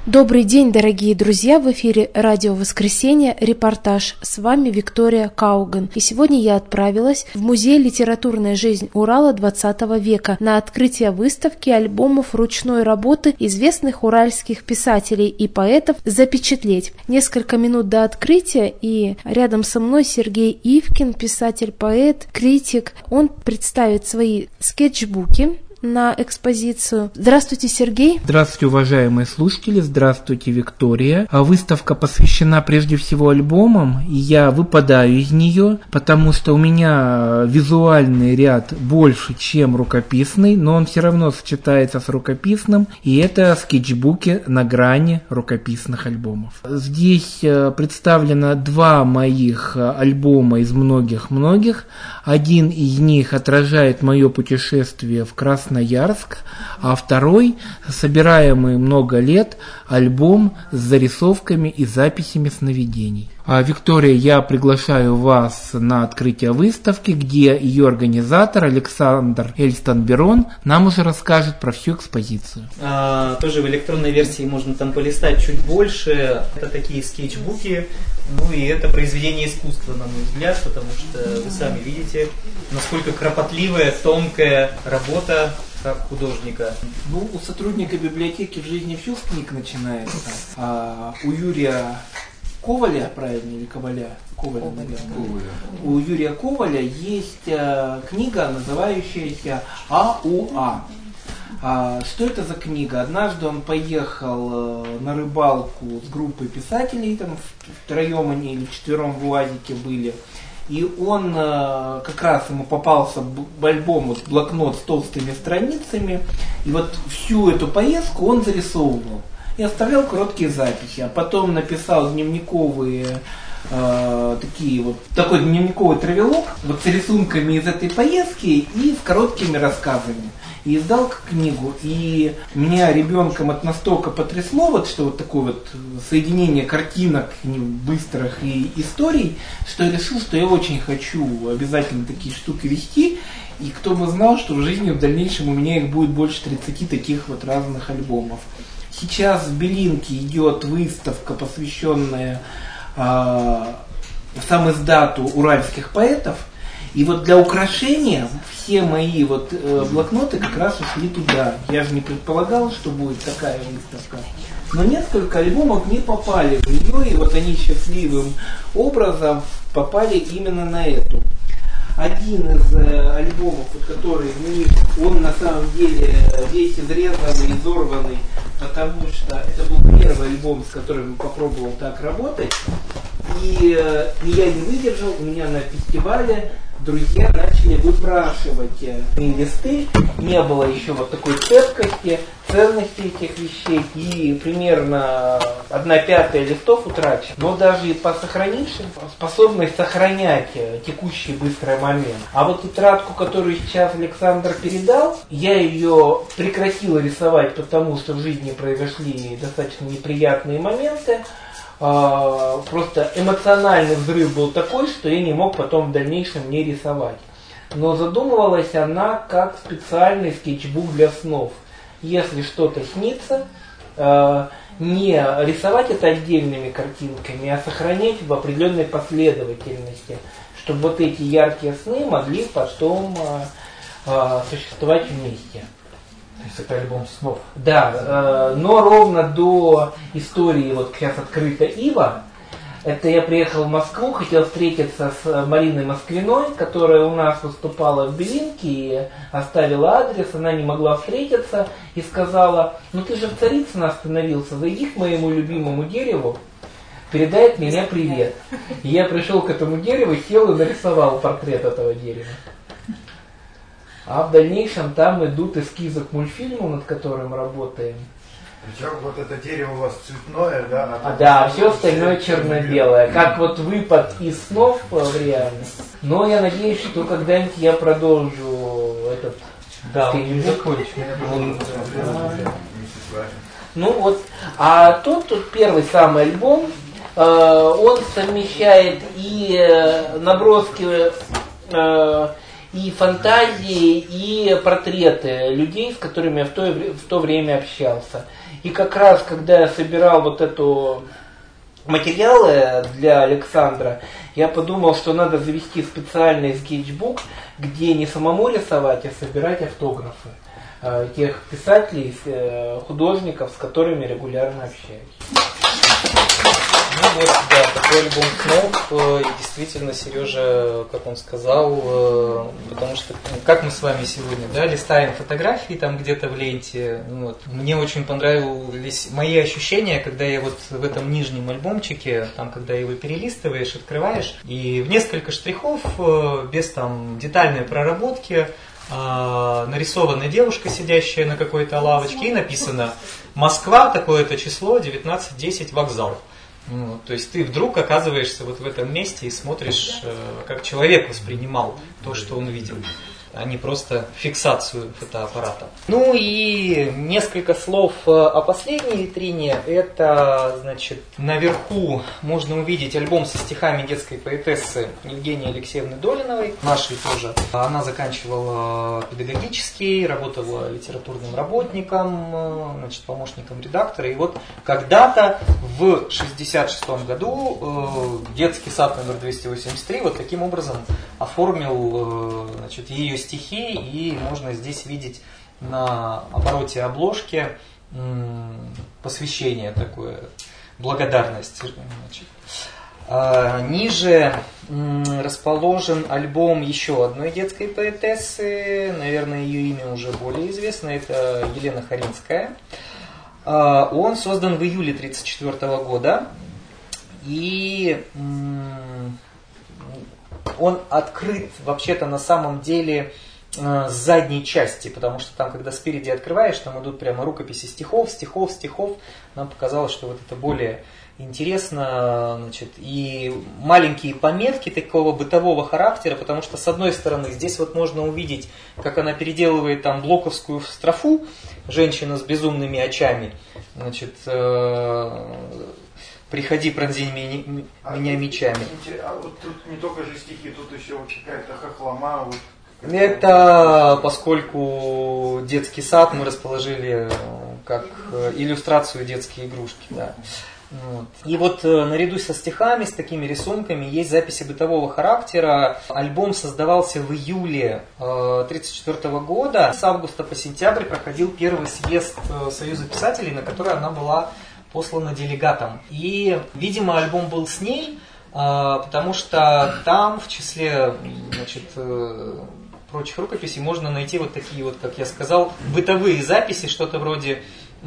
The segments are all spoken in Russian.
Добрый день, дорогие друзья! В эфире радио «Воскресенье», репортаж. С вами Виктория Кауган. И сегодня я отправилась в Музей «Литературная жизнь Урала XX века» на открытие выставки альбомов ручной работы известных уральских писателей и поэтов «Запечатлеть». Несколько минут до открытия, и рядом со мной Сергей Ивкин, писатель, поэт, критик. Он представит свои скетчбуки на экспозицию. Здравствуйте, Сергей. Здравствуйте, уважаемые слушатели. Здравствуйте, Виктория. Выставка посвящена прежде всего альбомам, и я выпадаю из нее, потому что у меня визуальный ряд больше, чем рукописный, но он все равно сочетается с рукописным, и это скетчбуки на грани рукописных альбомов. Здесь представлено два моих альбома из многих-многих. Один из них отражает мое путешествие в Красноярск, а второй, собираемый много лет, альбом с зарисовками и записями сновидений. Виктория, я приглашаю вас на открытие выставки, где ее организатор Александр Эльстон-Берон нам уже расскажет про всю экспозицию. Тоже в электронной версии можно там полистать чуть больше. Это такие скетчбуки, и это произведение искусства, на мой взгляд, потому что вы сами видите, насколько кропотливая, тонкая работа как художника. У сотрудника библиотеки в жизни все с книг начинается. У Юрия Коваля, правильно, или Коваля? Коваля, наверное. У Юрия Коваля есть книга, называющаяся АУА. Что это за книга? Однажды он поехал на рыбалку с группой писателей, там втроем они или вчетвером в УАЗике были. И он, как раз ему попался в альбом блокнот с толстыми страницами. И вот всю эту поездку он зарисовывал. И оставлял короткие записи, а потом написал дневниковые такой дневниковый травелог с рисунками из этой поездки и с короткими рассказами. И издал книгу. И меня ребенком это настолько потрясло, что такое соединение картинок быстрых и историй, что я решил, что я очень хочу обязательно такие штуки вести. И кто бы знал, что в жизни в дальнейшем у меня их будет больше 30 таких разных альбомов. Сейчас в Белинке идет выставка, посвященная самиздату уральских поэтов. И для украшения все мои блокноты как раз ушли туда. Я же не предполагал, что будет такая выставка. Но несколько альбомов не попали в нее, и они счастливым образом попали именно на эту. Один из альбомов, который он на самом деле весь изрезанный, изорванный, потому что это был первый альбом, с которым я попробовал так работать. И я не выдержал, у меня на фестивале друзья начали выпрашивать листы, не было еще такой цепкости, ценности этих вещей, и примерно 1/5 листов утрачено. Но даже и по сохранившим способность сохранять текущий быстрый момент. А тетрадку, которую сейчас Александр передал, я ее прекратил рисовать, потому что в жизни произошли достаточно неприятные моменты. Просто эмоциональный взрыв был такой, что я не мог потом в дальнейшем не рисовать. Но задумывалась она как специальный скетчбук для снов. Если что-то снится, не рисовать это отдельными картинками, а сохранять в определенной последовательности, чтобы эти яркие сны могли потом существовать вместе. То есть это альбом снов. Да, но ровно до истории, сейчас открыта Ива, это я приехал в Москву, хотел встретиться с Мариной Москвиной, которая у нас выступала в Белинке, и оставила адрес, она не могла встретиться, и сказала: ты же в Царицыно остановился, зайди к моему любимому дереву, передай от меня привет. И я пришел к этому дереву, сел и нарисовал портрет этого дерева. А в дальнейшем там идут эскизы к мультфильму, над которым работаем. Причем это дерево у вас цветное, да? Да, все остальное черно-белое. Как выпад из снов в реальность. Но я надеюсь, что когда-нибудь я продолжу этот скетчбук. А тут первый самый альбом, он совмещает и наброски и фантазии, и портреты людей, с которыми я в то время общался. И как раз, когда я собирал вот эту материалы для Александра, я подумал, что надо завести специальный скетчбук, где не самому рисовать, а собирать автографы тех писателей, художников, с которыми регулярно общаюсь. Ну вот, да, такой альбом снов, и действительно Сережа, как он сказал, потому что, как мы с вами сегодня, да, листаем фотографии там где-то в ленте, вот, мне очень понравились мои ощущения, когда я вот в этом нижнем альбомчике, там, когда его перелистываешь, открываешь, и в несколько штрихов, без там детальной проработки, нарисована девушка, сидящая на какой-то лавочке, и написано «Москва, такое-то число, 19:10, вокзал». Ну, то есть ты вдруг оказываешься вот в этом месте и смотришь, как человек воспринимал то, что он видел, а не просто фиксацию фотоаппарата. Ну и несколько слов о последней витрине. Это, значит, наверху можно увидеть альбом со стихами детской поэтессы Евгении Алексеевны Долиновой, нашей тоже. Она заканчивала педагогический, работала литературным работником, значит, помощником редактора. И вот когда-то в 1966 году детский сад номер 283 вот таким образом оформил, значит, ее стихи, и можно здесь видеть на обороте обложки посвящение такое, благодарность. Значит. Ниже расположен альбом еще одной детской поэтессы, наверное, ее имя уже более известно, это Елена Харинская. Он создан в июле 1934 года, и он открыт вообще-то на самом деле с задней части, потому что там, когда спереди открываешь, там идут прямо рукописи стихов. Нам показалось, что вот это более интересно, значит, и маленькие пометки такого бытового характера, потому что с одной стороны здесь вот можно увидеть, как она переделывает там блоковскую строфу, женщина с безумными очами, значит, приходи, пронзи меня мечами. А вот тут не только же стихи, тут еще вот какая-то хохлома. Вот. Это поскольку детский сад мы расположили как иллюстрацию детские игрушки. Да. Вот. И вот наряду со стихами, с такими рисунками, есть записи бытового характера. Альбом создавался в июле 1934 года. С августа по сентябрь проходил первый съезд Союза писателей, на который она была послана делегатом. И, видимо, альбом был с ней, потому что там в числе, значит, прочих рукописей можно найти вот такие вот, как я сказал, бытовые записи, что-то вроде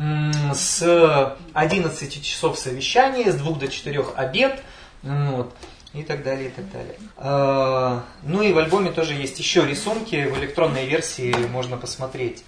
с 11 часов совещания, с 2 до 4 обед, вот, и так далее, и так далее. Ну и в альбоме тоже есть еще рисунки, в электронной версии можно посмотреть.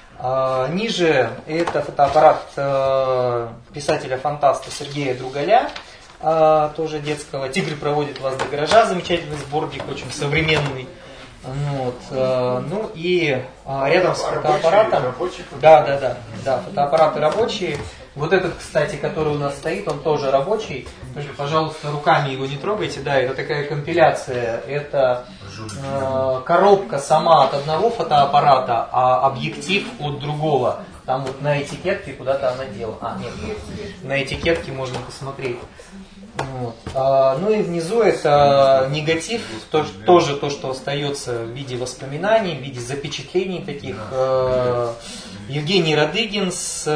Ниже это фотоаппарат писателя-фантаста Сергея Другаля, тоже детского. «Тигры проводят вас до гаража», замечательный сборник, очень современный. Вот. Ну и рядом с фотоаппаратом, да, фотоаппараты рабочие. Вот этот, кстати, который у нас стоит, он тоже рабочий. Только, пожалуйста, руками его не трогайте. Да, это такая компиляция. Это коробка сама от одного фотоаппарата, а объектив от другого. Там вот на этикетке куда-то она дела. Нет, на этикетке можно посмотреть. Вот. Ну и внизу это негатив, тоже то, что остается в виде воспоминаний, в виде запечатлений таких. Евгений Радыгин,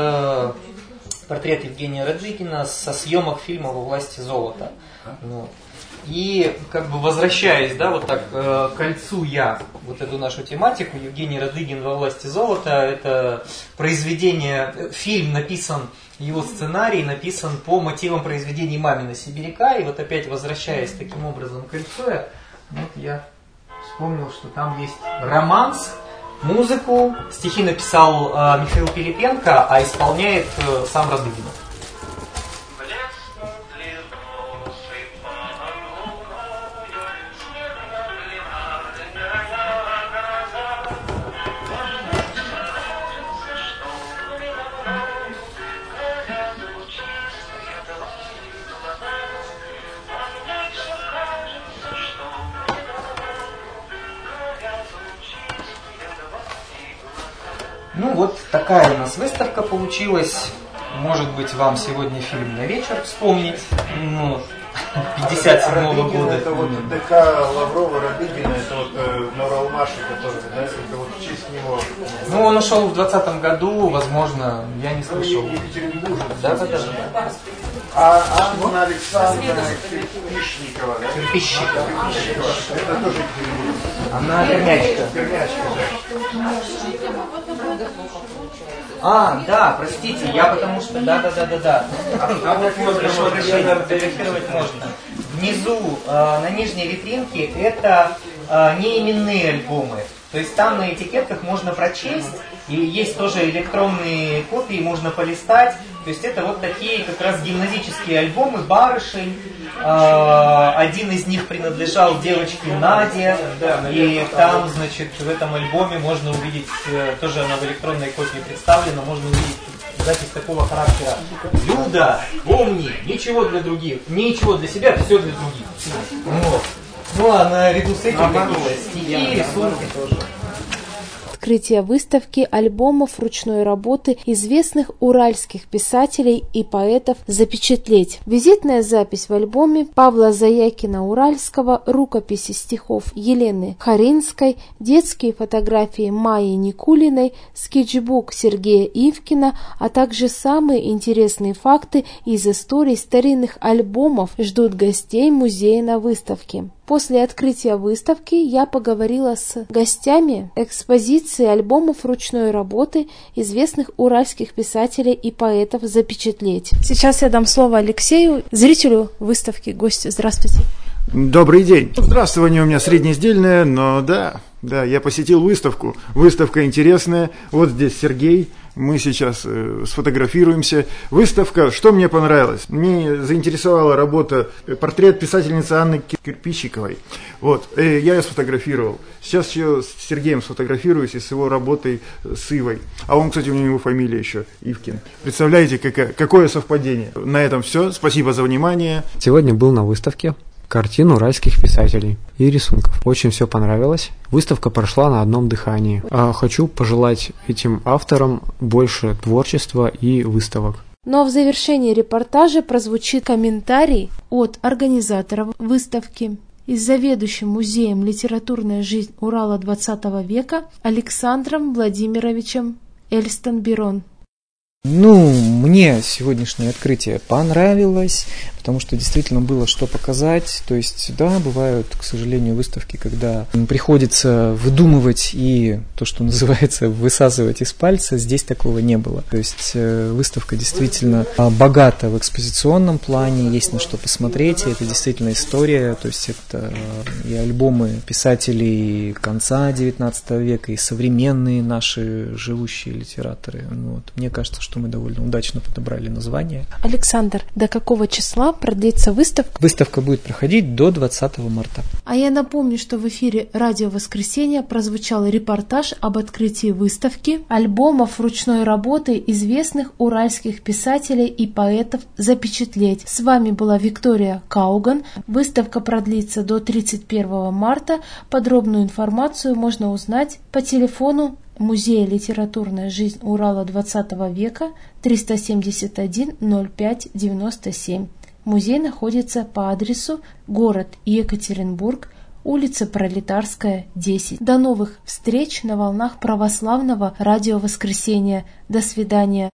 портрет Евгения Радыгина со съемок фильма «Во власти золота». Вот. И как бы возвращаясь, да, вот так к кольцу я вот эту нашу тематику, Евгений Радыгин «Во власти золота», это произведение, фильм написан, его сценарий написан по мотивам произведений Мамина Сибиряка, и вот опять возвращаясь таким образом к кольцу, вот я вспомнил, что там есть романс, музыку, стихи написал Михаил Пилипенко, а исполняет сам Радыгинов. Ну вот такая у нас выставка получилась. может быть, вам сегодня фильм на вечер вспомнить. 57-го года. Это вот ДК Лаврова-Рабыгина, это вот на Уралмаше, который, да, это вот в честь него. Он ушел в 2020 году, возможно, я не слышал. Екатеринбург. Да. А Анна Александровна Кирпичникова, да? Кирпичникова. Это тоже Екатеринбург. Она Пермячка. Да, простите, я потому что... Да. А вот можно фотографировать можно. Внизу, на нижней витринке, это неименные альбомы. То есть там на этикетках можно прочесть, и есть тоже электронные копии, можно полистать. То есть это вот такие как раз гимназические альбомы барышень. Один из них принадлежал девочке Наде, и там, значит, в этом альбоме можно увидеть, тоже она в электронной копии представлена, можно увидеть запись такого характера. Люда, помни, ничего для других, ничего для себя, все для других. А наряду с этим какие-то стихи, рисунки тоже. Открытие выставки альбомов ручной работы известных уральских писателей и поэтов запечатлеть. Визитная запись в альбоме Павла Заякина-Уральского, рукописи стихов Елены Харинской, детские фотографии Майи Никулиной, скетчбук Сергея Ивкина, а также самые интересные факты из историй старинных альбомов ждут гостей музея на выставке. После открытия выставки я поговорила с гостями экспозиции альбомов ручной работы известных уральских писателей и поэтов запечатлеть. Сейчас я дам слово Алексею, зрителю выставки, гостю. Здравствуйте. Добрый день. Здравствование у меня среднесдельное, но да, я посетил выставку. Выставка интересная. Вот здесь Сергей. Мы сейчас сфотографируемся. Выставка, что мне понравилось? Мне заинтересовала работа, портрет писательницы Анны Кирпичниковой. Я ее сфотографировал. Сейчас еще с Сергеем сфотографируюсь и с его работой с Ивой. А он, кстати, у него фамилия еще Ивкин. Представляете, какое совпадение? На этом все. Спасибо за внимание. Сегодня был на выставке картин уральских писателей и рисунков. Очень все понравилось. Выставка прошла на одном дыхании. Хочу пожелать этим авторам больше творчества и выставок. Но в завершении репортажа прозвучит комментарий от организаторов выставки и заведующим музеем «Литературная жизнь Урала XX века» Александром Владимировичем Эльстон-Бирон. Мне сегодняшнее открытие понравилось, потому что действительно было что показать. То есть, да, бывают, к сожалению, выставки, когда приходится выдумывать и то, что называется, высасывать из пальца. Здесь такого не было. То есть, выставка действительно богата в экспозиционном плане, есть на что посмотреть, и это действительно история. То есть, это и альбомы писателей конца XIX века, и современные наши живущие литераторы. Мне кажется, что мы довольно удачно подобрали название. Александр, до какого числа продлится выставка? Выставка будет проходить до 20 марта. А я напомню, что в эфире «Радио Воскресенье» прозвучал репортаж об открытии выставки альбомов ручной работы известных уральских писателей и поэтов запечатлеть. С вами была Виктория Кауган. Выставка продлится до 31 марта. Подробную информацию можно узнать по телефону Музея «Литературная жизнь Урала XX века» 371 05 97. Музей находится по адресу город Екатеринбург, улица Пролетарская, 10. До новых встреч на волнах православного радио «Воскресенье». До свидания.